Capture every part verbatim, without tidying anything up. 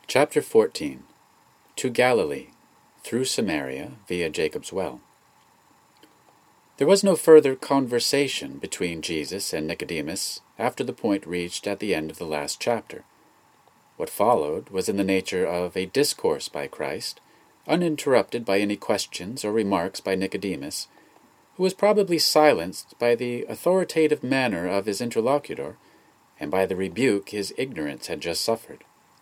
Chapter fourteen. To Galilee, through Samaria, via Jacob's well. There was no further conversation between Jesus and Nicodemus after the point reached at the end of the last chapter. What followed was in the nature of a discourse by Christ, uninterrupted by any questions or remarks by Nicodemus, who was probably silenced by the authoritative manner of his interlocutor and by the rebuke his ignorance had just suffered.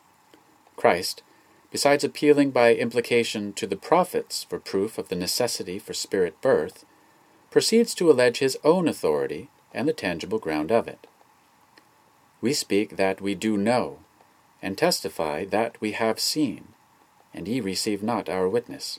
Christ, besides appealing by implication to the prophets for proof of the necessity for spirit birth, proceeds to allege his own authority and the tangible ground of it. We speak that we do know, and testify that we have seen, and ye receive not our witness.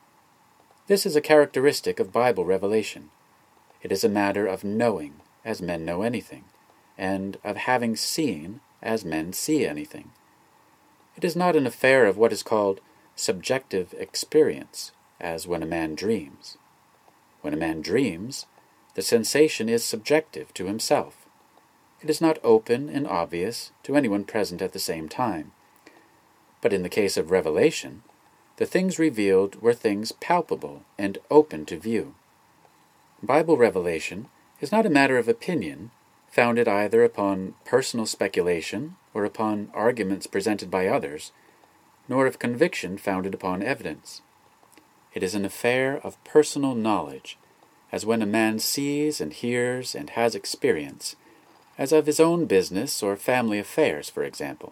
This is a characteristic of Bible revelation. It is a matter of knowing, as men know anything, and of having seen, as men see anything. It is not an affair of what is called subjective experience, as when a man dreams. When a man dreams, the sensation is subjective to himself. It is not open and obvious to anyone present at the same time. But in the case of revelation, the things revealed were things palpable and open to view. Bible revelation is not a matter of opinion, founded either upon personal speculation or upon arguments presented by others, nor of conviction founded upon evidence. It is an affair of personal knowledge, as when a man sees and hears and has experience, as of his own business or family affairs, for example.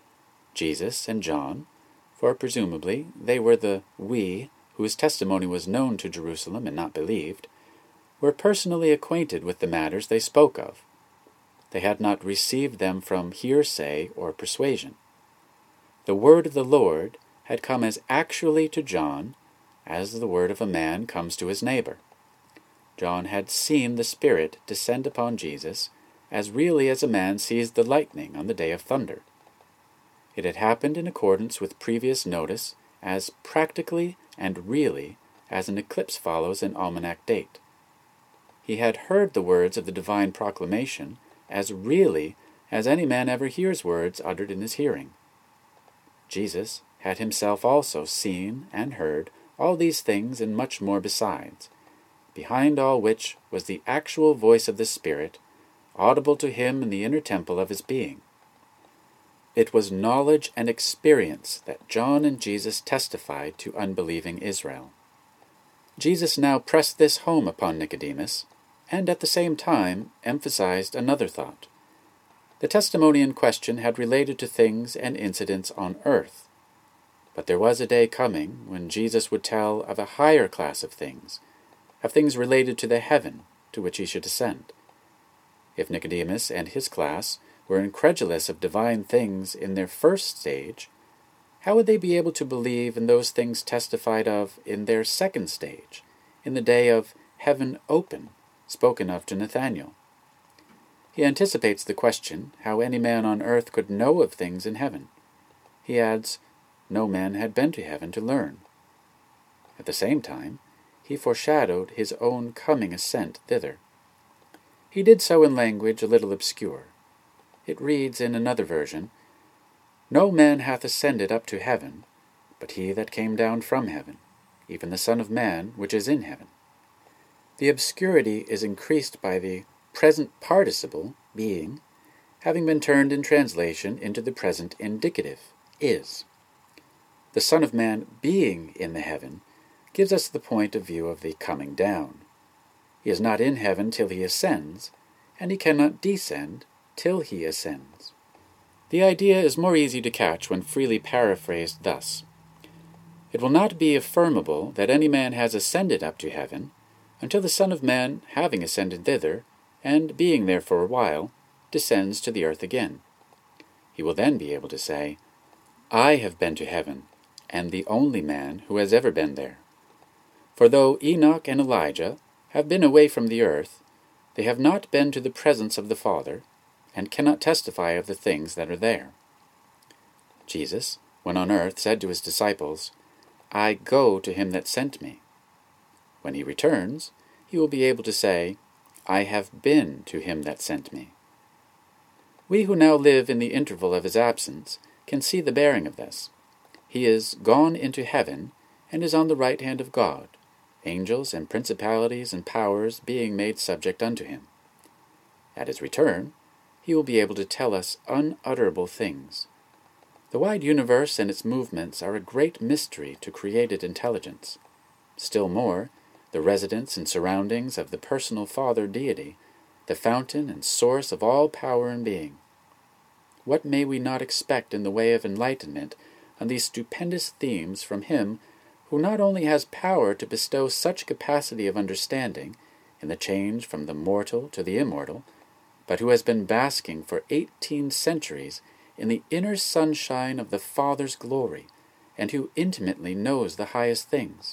Jesus and John, for presumably they were the we whose testimony was known to Jerusalem and not believed, were personally acquainted with the matters they spoke of. They had not received them from hearsay or persuasion. The word of the Lord had come as actually to John as the word of a man comes to his neighbor. John had seen the Spirit descend upon Jesus as really as a man sees the lightning on the day of thunder. It had happened in accordance with previous notice as practically and really as an eclipse follows an almanac date. He had heard the words of the divine proclamation as really as any man ever hears words uttered in his hearing. Jesus had himself also seen and heard all these things and much more besides, behind all which was the actual voice of the Spirit, audible to him in the inner temple of his being. It was knowledge and experience that John and Jesus testified to unbelieving Israel. Jesus now pressed this home upon Nicodemus, and at the same time emphasized another thought. The testimony in question had related to things and incidents on earth, but there was a day coming when Jesus would tell of a higher class of things, of things related to the heaven to which he should ascend. If Nicodemus and his class were incredulous of divine things in their first stage, how would they be able to believe in those things testified of in their second stage, in the day of heaven open, spoken of to Nathanael? He anticipates the question how any man on earth could know of things in heaven. He adds, no man had been to heaven to learn. At the same time, he foreshadowed his own coming ascent thither. He did so in language a little obscure. It reads in another version, no man hath ascended up to heaven, but he that came down from heaven, even the Son of Man which is in heaven. The obscurity is increased by the present participle, being, having been turned in translation into the present indicative, is. The Son of Man being in the heaven gives us the point of view of the coming down. He is not in heaven till he ascends, and he cannot descend till he ascends. The idea is more easy to catch when freely paraphrased thus. It will not be affirmable that any man has ascended up to heaven, until the Son of Man, having ascended thither, and being there for a while, descends to the earth again. He will then be able to say, I have been to heaven, and the only man who has ever been there. For though Enoch and Elijah have been away from the earth, they have not been to the presence of the Father, and cannot testify of the things that are there. Jesus, when on earth, said to his disciples, I go to him that sent me. When he returns, he will be able to say, I have been to him that sent me. We who now live in the interval of his absence can see the bearing of this. He is gone into heaven, and is on the right hand of God, angels and principalities and powers being made subject unto him. At his return, he will be able to tell us unutterable things. The wide universe and its movements are a great mystery to created intelligence. Still more, the residence and surroundings of the personal Father Deity, the fountain and source of all power and being. What may we not expect in the way of enlightenment on these stupendous themes from him who not only has power to bestow such capacity of understanding in the change from the mortal to the immortal, but who has been basking for eighteen centuries in the inner sunshine of the Father's glory, and who intimately knows the highest things.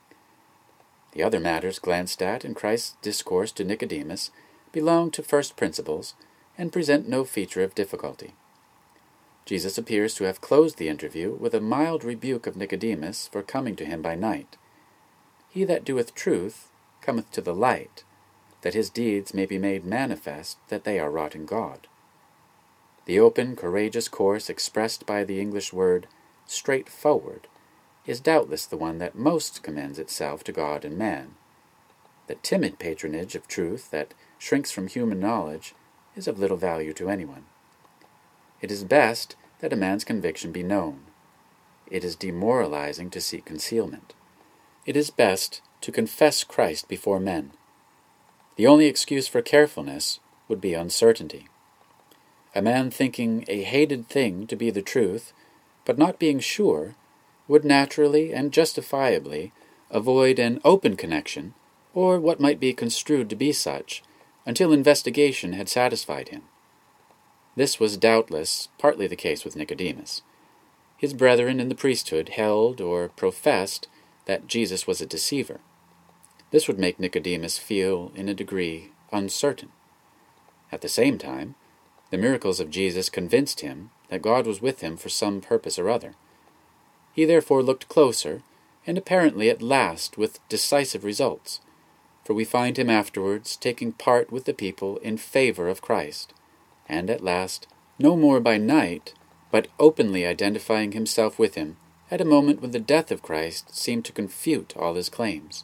The other matters glanced at in Christ's discourse to Nicodemus belong to first principles, and present no feature of difficulty. Jesus appears to have closed the interview with a mild rebuke of Nicodemus for coming to him by night. He that doeth truth cometh to the light, that his deeds may be made manifest that they are wrought in God. The open, courageous course expressed by the English word straightforward is doubtless the one that most commends itself to God and man. The timid patronage of truth that shrinks from human knowledge is of little value to anyone. It is best that a man's conviction be known. It is demoralizing to seek concealment. It is best to confess Christ before men. The only excuse for carefulness would be uncertainty. A man thinking a hated thing to be the truth, but not being sure, would naturally and justifiably avoid an open connection, or what might be construed to be such, until investigation had satisfied him. This was doubtless partly the case with Nicodemus. His brethren in the priesthood held or professed that Jesus was a deceiver. This would make Nicodemus feel, in a degree, uncertain. At the same time, the miracles of Jesus convinced him that God was with him for some purpose or other. He therefore looked closer, and apparently at last with decisive results, for we find him afterwards taking part with the people in favor of Christ, and at last, no more by night, but openly identifying himself with him at a moment when the death of Christ seemed to confute all his claims.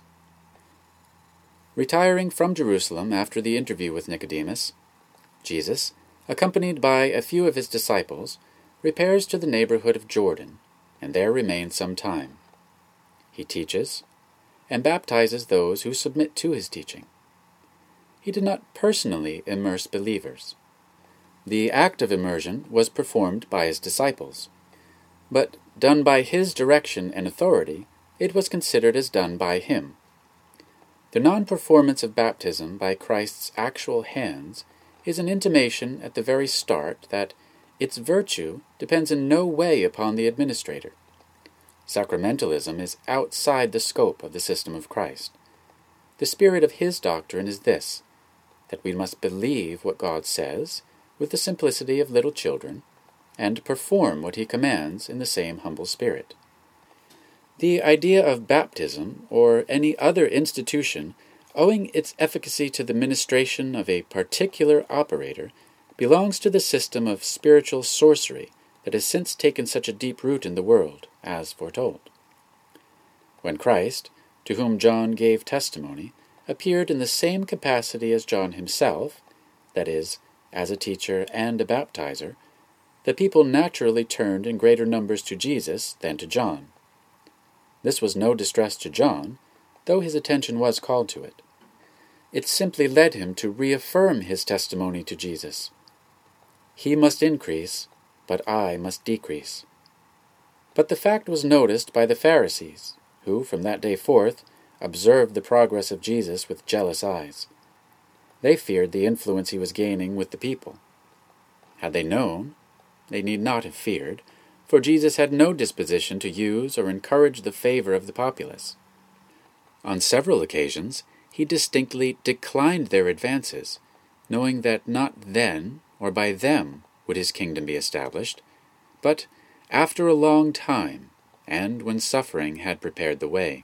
Retiring from Jerusalem after the interview with Nicodemus, Jesus, accompanied by a few of his disciples, repairs to the neighborhood of Jordan, and there remains some time. He teaches, and baptizes those who submit to his teaching. He did not personally immerse believers. The act of immersion was performed by his disciples, but done by his direction and authority, it was considered as done by him. The non-performance of baptism by Christ's actual hands is an intimation at the very start that its virtue depends in no way upon the administrator. Sacramentalism is outside the scope of the system of Christ. The spirit of his doctrine is this, that we must believe what God says with the simplicity of little children, and perform what he commands in the same humble spirit. The idea of baptism, or any other institution, owing its efficacy to the ministration of a particular operator, belongs to the system of spiritual sorcery that has since taken such a deep root in the world, as foretold. When Christ, to whom John gave testimony, appeared in the same capacity as John himself, that is, as a teacher and a baptizer, the people naturally turned in greater numbers to Jesus than to John. This was no distress to John, though his attention was called to it. It simply led him to reaffirm his testimony to Jesus. He must increase, but I must decrease. But the fact was noticed by the Pharisees, who, from that day forth, observed the progress of Jesus with jealous eyes. They feared the influence he was gaining with the people. Had they known, they need not have feared, for Jesus had no disposition to use or encourage the favor of the populace. On several occasions, he distinctly declined their advances, knowing that not then or by them would his kingdom be established, but after a long time, and when suffering had prepared the way.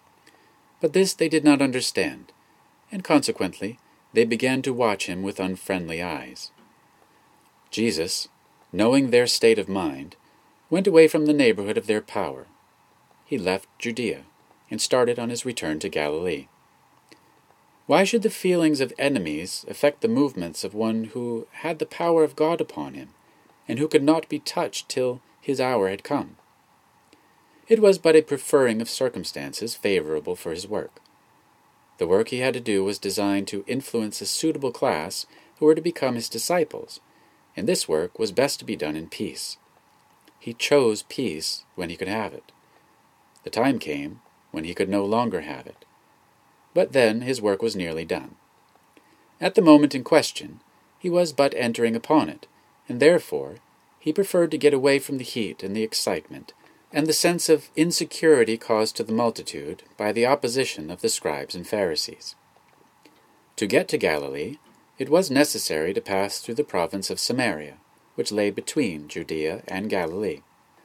But this they did not understand, and consequently they began to watch him with unfriendly eyes. Jesus, knowing their state of mind, went away from the neighborhood of their power. He left Judea and started on his return to Galilee. Why should the feelings of enemies affect the movements of one who had the power of God upon him, and who could not be touched till his hour had come? It was but a preferring of circumstances favorable for his work. The work he had to do was designed to influence a suitable class who were to become his disciples, and this work was best to be done in peace. He chose peace when he could have it. The time came when he could no longer have it. But then his work was nearly done. At the moment in question, he was but entering upon it, and therefore he preferred to get away from the heat and the excitement, and the sense of insecurity caused to the multitude by the opposition of the scribes and Pharisees. To get to Galilee, it was necessary to pass through the province of Samaria, which lay between Judea and Galilee.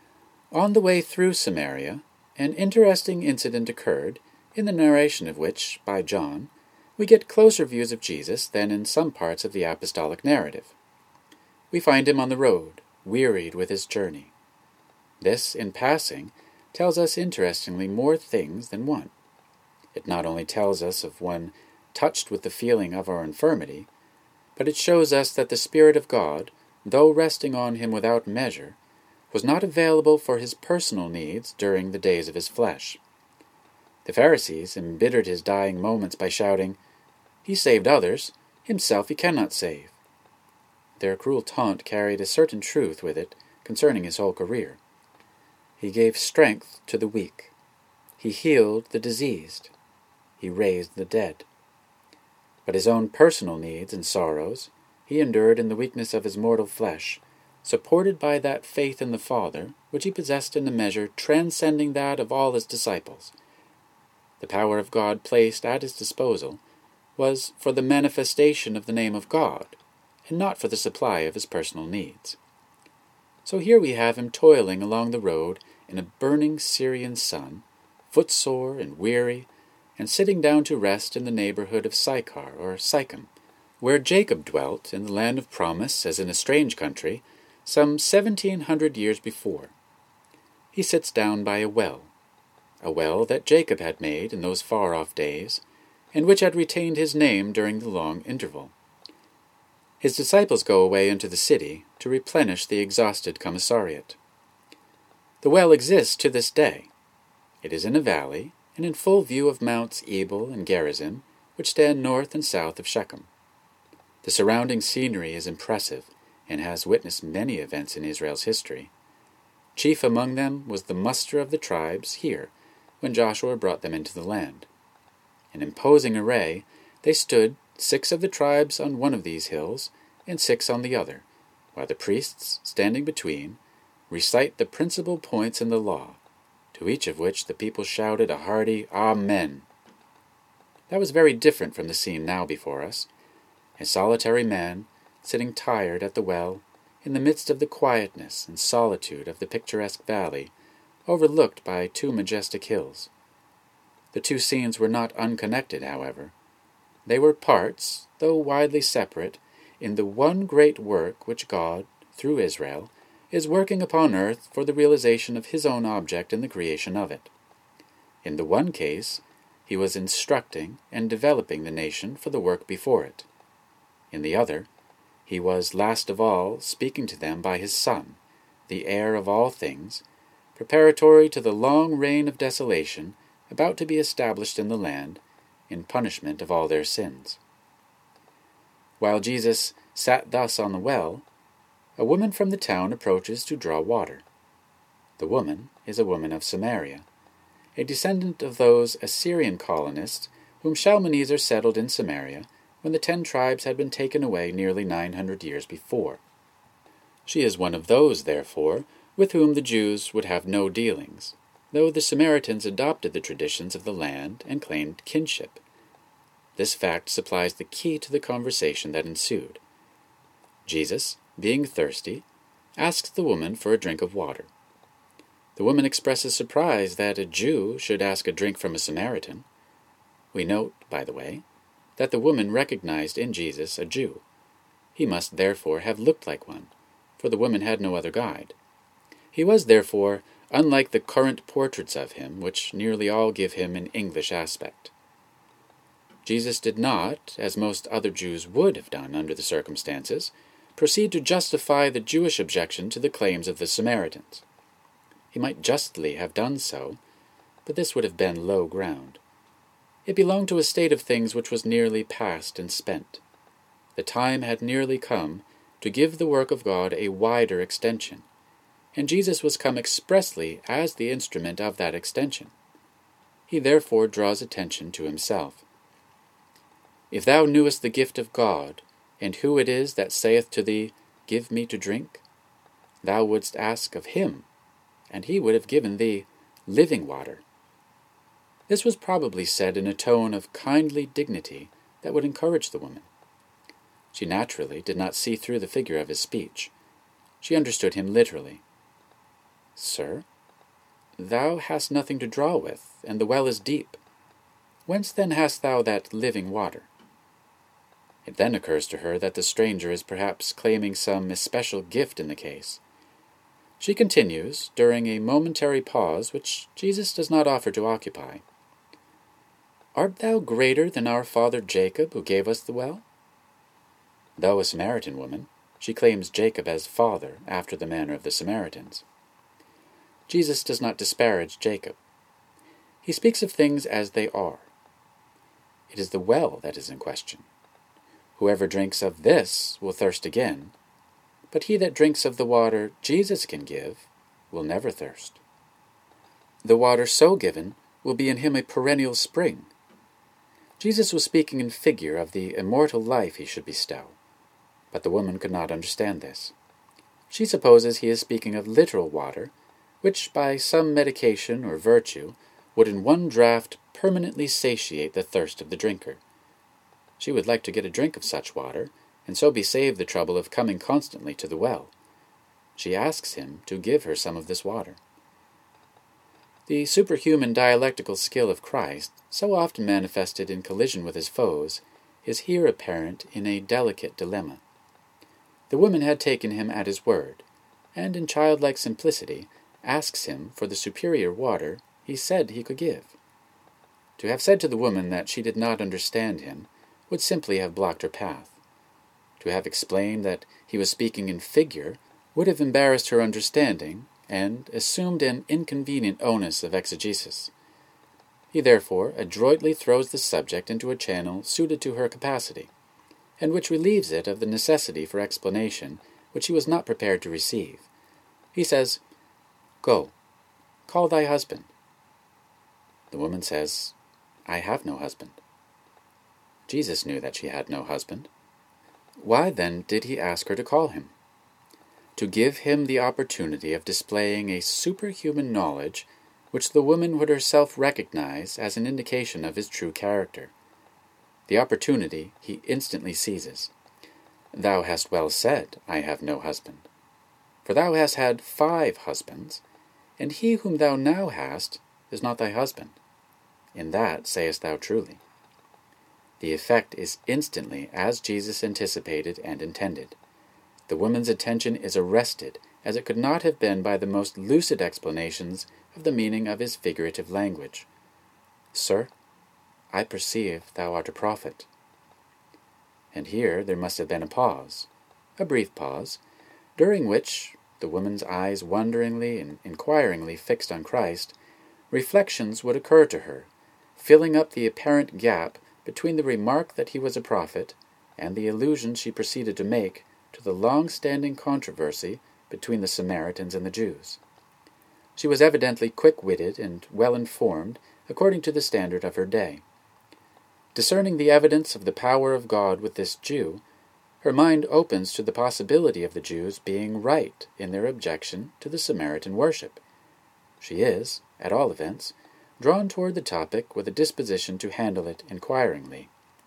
On the way through Samaria, an interesting incident occurred, in the narration of which, by John, we get closer views of Jesus than in some parts of the apostolic narrative. We find him on the road, wearied with his journey. This, in passing, tells us interestingly more things than one. It not only tells us of one touched with the feeling of our infirmity, but it shows us that the Spirit of God, though resting on him without measure, was not available for his personal needs during the days of his flesh. The Pharisees embittered his dying moments by shouting, "He saved others, himself he cannot save." Their cruel taunt carried a certain truth with it concerning his whole career. He gave strength to the weak. He healed the diseased. He raised the dead. But his own personal needs and sorrows he endured in the weakness of his mortal flesh, supported by that faith in the Father which he possessed in a measure transcending that of all his disciples. The power of God placed at his disposal was for the manifestation of the name of God, and not for the supply of his personal needs. So here we have him toiling along the road in a burning Syrian sun, footsore and weary, and sitting down to rest in the neighborhood of Sychar or Sychem, where Jacob dwelt in the land of promise as in a strange country, some seventeen hundred years before. He sits down by a well, a well that Jacob had made in those far-off days, and which had retained his name during the long interval. His disciples go away into the city to replenish the exhausted commissariat. The well exists to this day. It is in a valley, and in full view of Mounts Ebal and Gerizim, which stand north and south of Shechem. The surrounding scenery is impressive, and has witnessed many events in Israel's history. Chief among them was the muster of the tribes here, when Joshua brought them into the land. In imposing array, they stood, six of the tribes on one of these hills, and six on the other, while the priests, standing between, recite the principal points in the law, to each of which the people shouted a hearty Amen. That was very different from the scene now before us. A solitary man, sitting tired at the well, in the midst of the quietness and solitude of the picturesque valley, overlooked by two majestic hills. The two scenes were not unconnected, however. They were parts, though widely separate, in the one great work which God, through Israel, is working upon earth for the realization of his own object in the creation of it. In the one case, he was instructing and developing the nation for the work before it. In the other, he was, last of all, speaking to them by his Son, the heir of all things, preparatory to the long reign of desolation about to be established in the land, in punishment of all their sins. While Jesus sat thus on the well, a woman from the town approaches to draw water. The woman is a woman of Samaria, a descendant of those Assyrian colonists whom Shalmaneser settled in Samaria when the ten tribes had been taken away nearly nine hundred years before. She is one of those, therefore, with whom the Jews would have no dealings, though the Samaritans adopted the traditions of the land and claimed kinship. This fact supplies the key to the conversation that ensued. Jesus, being thirsty, asks the woman for a drink of water. The woman expresses surprise that a Jew should ask a drink from a Samaritan. We note, by the way, that the woman recognized in Jesus a Jew. He must therefore have looked like one, for the woman had no other guide. He was, therefore, unlike the current portraits of him, which nearly all give him an English aspect. Jesus did not, as most other Jews would have done under the circumstances, proceed to justify the Jewish objection to the claims of the Samaritans. He might justly have done so, but this would have been low ground. It belonged to a state of things which was nearly past and spent. The time had nearly come to give the work of God a wider extension, and Jesus was come expressly as the instrument of that extension. He therefore draws attention to himself. If thou knewest the gift of God, and who it is that saith to thee, Give me to drink, thou wouldst ask of him, and he would have given thee living water. This was probably said in a tone of kindly dignity that would encourage the woman. She naturally did not see through the figure of his speech. She understood him literally. Sir, thou hast nothing to draw with, and the well is deep. Whence then hast thou that living water? It then occurs to her that the stranger is perhaps claiming some especial gift in the case. She continues, during a momentary pause which Jesus does not offer to occupy, Art thou greater than our father Jacob, who gave us the well? Though a Samaritan woman, she claims Jacob as father after the manner of the Samaritans. Jesus does not disparage Jacob. He speaks of things as they are. It is the well that is in question. Whoever drinks of this will thirst again, but he that drinks of the water Jesus can give will never thirst. The water so given will be in him a perennial spring. Jesus was speaking in figure of the immortal life he should bestow, but the woman could not understand this. She supposes he is speaking of literal water, which by some medication or virtue would in one draught permanently satiate the thirst of the drinker. She would like to get a drink of such water, and so be saved the trouble of coming constantly to the well. She asks him to give her some of this water. The superhuman dialectical skill of Christ, so often manifested in collision with his foes, is here apparent in a delicate dilemma. The woman had taken him at his word, and in childlike simplicity asks him for the superior water he said he could give. To have said to the woman that she did not understand him would simply have blocked her path. To have explained that he was speaking in figure would have embarrassed her understanding and assumed an inconvenient onus of exegesis. He therefore adroitly throws the subject into a channel suited to her capacity, and which relieves it of the necessity for explanation which he was not prepared to receive. He says, Go, call thy husband. The woman says, I have no husband. Jesus knew that she had no husband. Why then did he ask her to call him? To give him the opportunity of displaying a superhuman knowledge which the woman would herself recognize as an indication of his true character. The opportunity he instantly seizes. Thou hast well said, I have no husband. For thou hast had five husbands, and he whom thou now hast is not thy husband. In that sayest thou truly. The effect is instantly as Jesus anticipated and intended. The woman's attention is arrested, as it could not have been by the most lucid explanations of the meaning of his figurative language. Sir, I perceive thou art a prophet. And here there must have been a pause, a brief pause, during which, the woman's eyes wonderingly and inquiringly fixed on Christ, reflections would occur to her, filling up the apparent gap between the remark that he was a prophet and the allusion she proceeded to make to the long-standing controversy between the Samaritans and the Jews. She was evidently quick-witted and well-informed according to the standard of her day. Discerning the evidence of the power of God with this Jew, her mind opens to the possibility of the Jews being right in their objection to the Samaritan worship. She is, at all events, drawn toward the topic with a disposition to handle it inquiringly.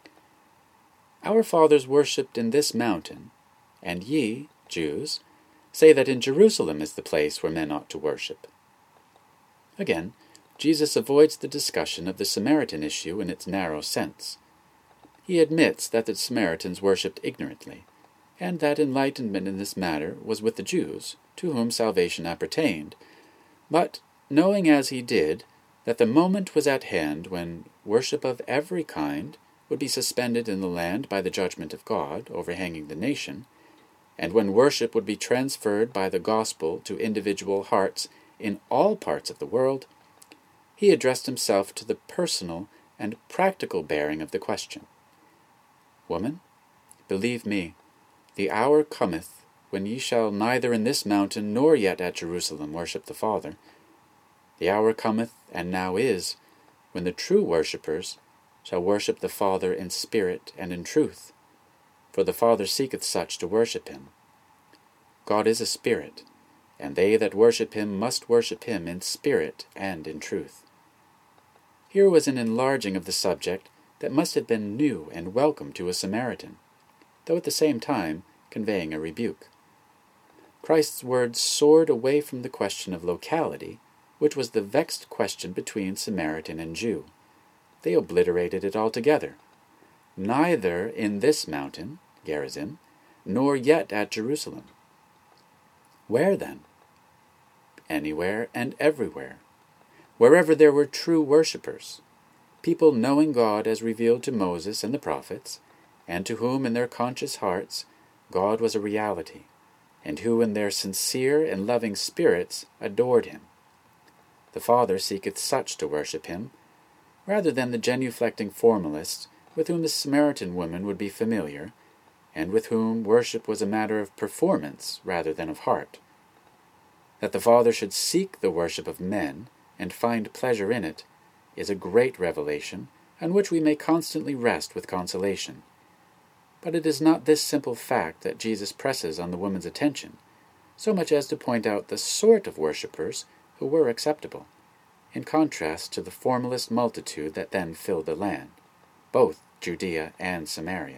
Our fathers worshipped in this mountain, and ye, Jews, say that in Jerusalem is the place where men ought to worship. Again, Jesus avoids the discussion of the Samaritan issue in its narrow sense. He admits that the Samaritans worshipped ignorantly, and that enlightenment in this matter was with the Jews, to whom salvation appertained. But, knowing as he did that the moment was at hand when worship of every kind would be suspended in the land by the judgment of God overhanging the nation, and when worship would be transferred by the gospel to individual hearts in all parts of the world, he addressed himself to the personal and practical bearing of the question. Woman, believe me, the hour cometh when ye shall neither in this mountain nor yet at Jerusalem worship the Father. The hour cometh, and now is, when the true worshippers shall worship the Father in spirit and in truth, for the Father seeketh such to worship him. God is a spirit, and they that worship him must worship him in spirit and in truth. Here was an enlarging of the subject that must have been new and welcome to a Samaritan, though at the same time conveying a rebuke. Christ's words soared away from the question of locality, which was the vexed question between Samaritan and Jew. They obliterated it altogether. Neither in this mountain, Gerizim, nor yet at Jerusalem. Where then? Anywhere and everywhere. Wherever there were true worshippers, people knowing God as revealed to Moses and the prophets, and to whom in their conscious hearts God was a reality, and who in their sincere and loving spirits adored him. The Father seeketh such to worship him, rather than the genuflecting formalists with whom the Samaritan woman would be familiar, and with whom worship was a matter of performance rather than of heart. That the Father should seek the worship of men, and find pleasure in it, is a great revelation, on which we may constantly rest with consolation. But it is not this simple fact that Jesus presses on the woman's attention, so much as to point out the sort of worshippers who were acceptable, in contrast to the formalist multitude that then filled the land, both Judea and Samaria.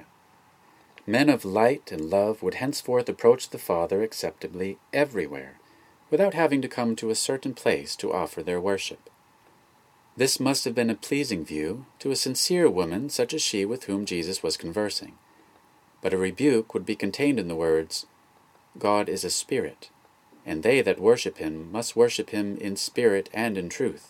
Men of light and love would henceforth approach the Father acceptably everywhere, without having to come to a certain place to offer their worship. This must have been a pleasing view to a sincere woman such as she with whom Jesus was conversing. But a rebuke would be contained in the words, God is a spirit, and they that worship him must worship him in spirit and in truth.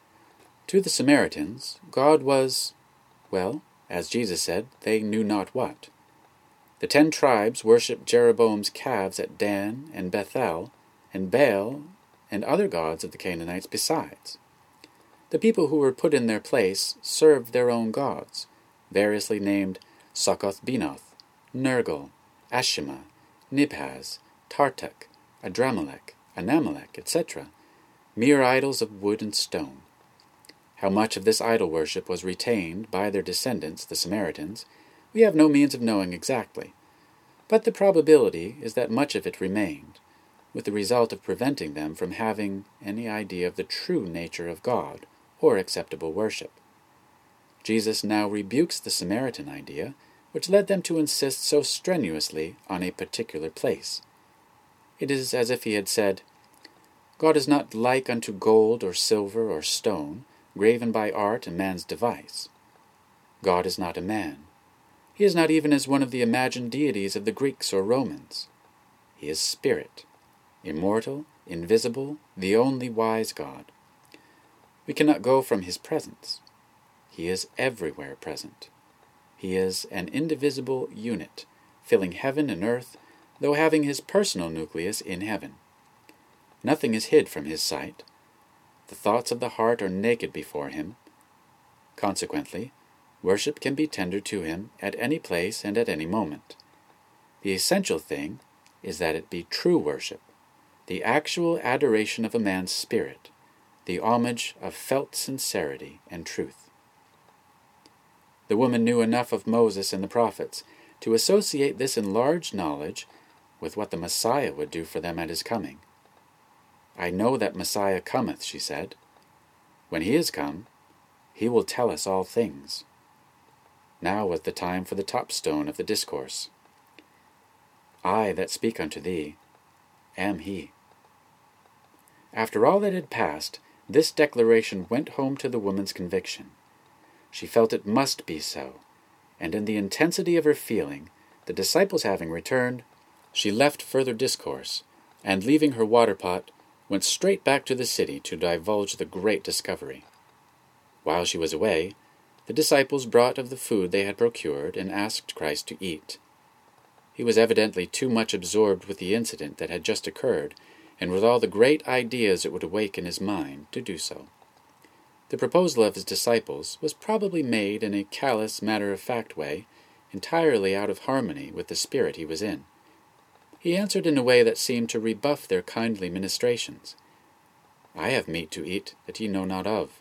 To the Samaritans, God was, well, as Jesus said, they knew not what. The ten tribes worshipped Jeroboam's calves at Dan and Bethel, and Baal, and other gods of the Canaanites besides. The people who were put in their place served their own gods, variously named Succoth-Benoth, Nergal, Ashima, Nibhaz, Tartak, Adramelech, Anamelech, et cetera, mere idols of wood and stone. How much of this idol worship was retained by their descendants, the Samaritans, we have no means of knowing exactly, but the probability is that much of it remained, with the result of preventing them from having any idea of the true nature of God or acceptable worship. Jesus now rebukes the Samaritan idea, which led them to insist so strenuously on a particular place. It is as if he had said, God is not like unto gold or silver or stone, graven by art and man's device. God is not a man. He is not even as one of the imagined deities of the Greeks or Romans. He is spirit, immortal, invisible, the only wise God. We cannot go from his presence. He is everywhere present. He is an indivisible unit, filling heaven and earth, though having his personal nucleus in heaven. Nothing is hid from his sight. The thoughts of the heart are naked before him. Consequently, worship can be tendered to him at any place and at any moment. The essential thing is that it be true worship, the actual adoration of a man's spirit, the homage of felt sincerity and truth. The woman knew enough of Moses and the prophets to associate this enlarged knowledge with what the Messiah would do for them at his coming. I know that Messiah cometh, she said. When he is come, he will tell us all things. Now was the time for the topstone of the discourse. I that speak unto thee am he. After all that had passed, this declaration went home to the woman's conviction. She felt it must be so, and in the intensity of her feeling, The disciples having returned, she left further discourse, and leaving her water-pot, went straight back to the city to divulge the great discovery. While she was away, the disciples brought of the food they had procured and asked Christ to eat. He was evidently too much absorbed with the incident that had just occurred, and with all the great ideas it would awake in his mind, to do so. The proposal of his disciples was probably made in a callous, matter-of-fact way, entirely out of harmony with the spirit he was in. He answered in a way that seemed to rebuff their kindly ministrations. "I have meat to eat that ye know not of."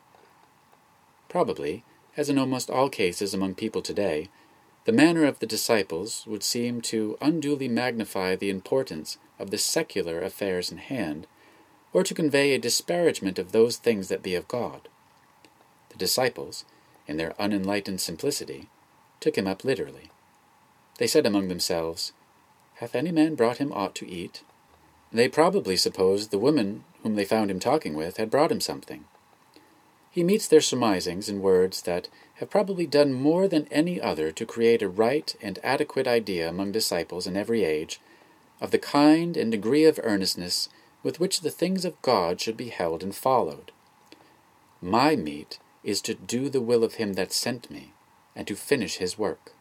Probably, as in almost all cases among people today, the manner of the disciples would seem to unduly magnify the importance of the secular affairs in hand, or to convey a disparagement of those things that be of God. The disciples, in their unenlightened simplicity, took him up literally. They said among themselves, "Hath any man brought him aught to eat?" They probably supposed the woman whom they found him talking with had brought him something. He meets their surmisings in words that have probably done more than any other to create a right and adequate idea among disciples in every age of the kind and degree of earnestness with which the things of God should be held and followed. "My meat is to do the will of him that sent me, and to finish his work."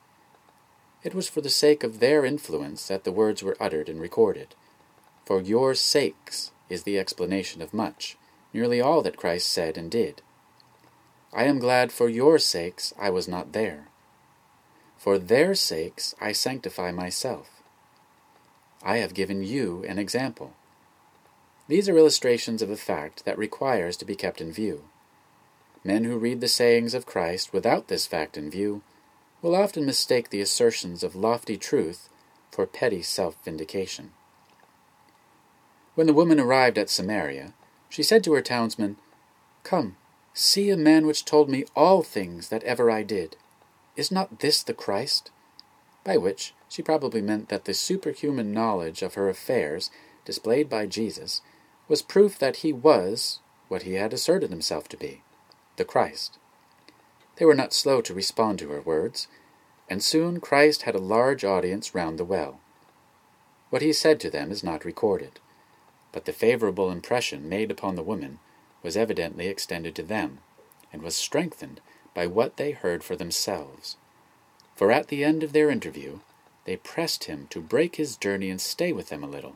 It was for the sake of their influence that the words were uttered and recorded. For your sakes is the explanation of much, nearly all that Christ said and did. I am glad for your sakes I was not there. For their sakes I sanctify myself. I have given you an example. These are illustrations of a fact that requires to be kept in view. Men who read the sayings of Christ without this fact in view will often mistake the assertions of lofty truth for petty self-vindication. When the woman arrived at Samaria, she said to her townsmen, "Come, see a man which told me all things that ever I did. Is not this the Christ?" By which she probably meant that the superhuman knowledge of her affairs displayed by Jesus was proof that he was what he had asserted himself to be, the Christ. They were not slow to respond to her words, and soon Christ had a large audience round the well. What he said to them is not recorded, but the favorable impression made upon the woman was evidently extended to them, and was strengthened by what they heard for themselves. For at the end of their interview, they pressed him to break his journey and stay with them a little.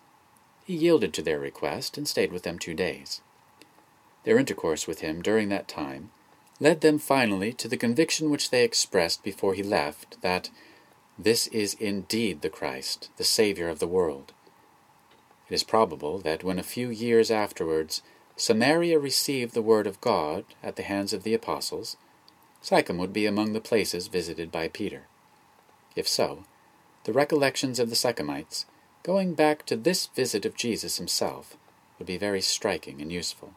He yielded to their request and stayed with them two days. Their intercourse with him during that time led them finally to the conviction which they expressed before he left, that this is indeed the Christ, the Saviour of the world. It is probable that when a few years afterwards Samaria received the word of God at the hands of the apostles, Sycham would be among the places visited by Peter. If so, the recollections of the Sychamites, going back to this visit of Jesus himself, would be very striking and useful.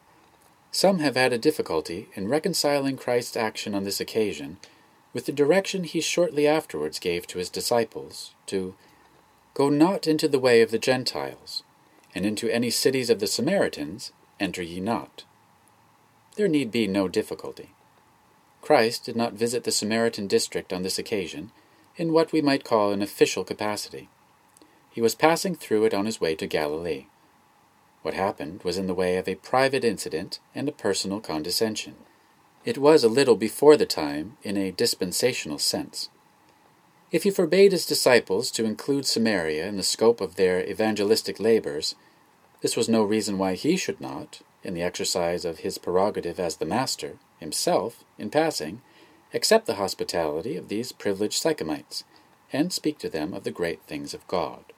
Some have had a difficulty in reconciling Christ's action on this occasion with the direction he shortly afterwards gave to his disciples to "Go not into the way of the Gentiles, and into any cities of the Samaritans enter ye not." There need be no difficulty. Christ did not visit the Samaritan district on this occasion in what we might call an official capacity. He was passing through it on his way to Galilee. What happened was in the way of a private incident and a personal condescension. It was a little before the time in a dispensational sense. If he forbade his disciples to include Samaria in the scope of their evangelistic labors, this was no reason why he should not, in the exercise of his prerogative as the master, himself, in passing, accept the hospitality of these privileged Sychamites, and speak to them of the great things of God.